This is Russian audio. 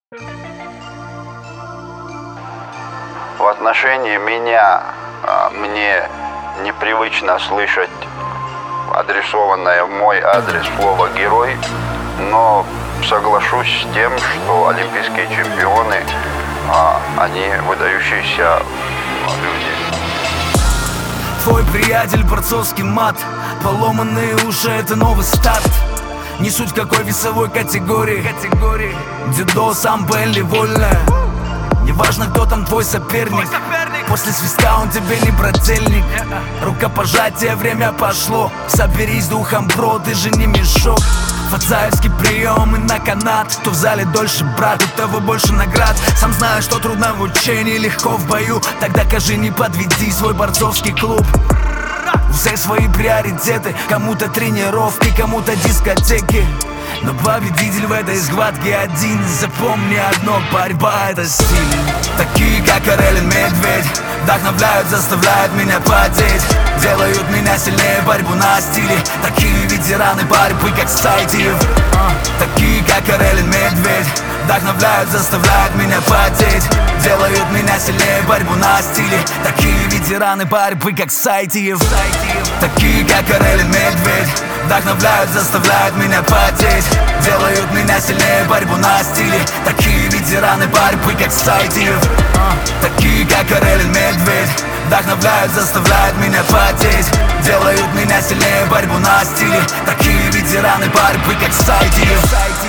В отношении меня мне непривычно слышать адресованное в мой адрес слово «герой», но соглашусь с тем, что олимпийские чемпионы, они выдающиеся люди. Твой приятель, борцовский мат, поломанные уши — это новый старт. Не суть какой весовой категории, дзюдо, самбо или вольная. Неважно, кто там твой соперник, после свистка он тебе не брательник. Рукопожатие, время пошло, соберись духом, бро, ты же не мешок. Фацаевский прием и на канат. Кто в зале дольше, брат, у того больше наград. Сам знаю, что трудно в учении, легко в бою. Тогда кажи, не подведи свой борцовский клуб. У всех свои приоритеты, кому-то тренировки, кому-то дискотеки. Но победитель в этой схватке один. Запомни одно: борьба — это стиль. Такие, как Карелин, Медведь, вдохновляют, заставляют меня потеть, делают меня сильнее, борьбу на стиле. Такие ветераны борьбы, как Сайтиев. Такие, как Карелин, Медведь, вдохновляют, заставляют меня потеть, делают меня сильнее, борьбу на стиле. Такие ветераны борьбы, как Сайтиев. Такие, как Карелин, Медведь, вдохновляют, заставляют меня потеть, делают меня сильнее, борьбу на стиле. Такие ветераны борьбы, как Сайтиев. Такие, как Карелин, Медведь, вдохновляют, заставляют меня потеть, делают меня сильнее, борьбу на стиле. Такие ветераны борьбы, как Сайтиев.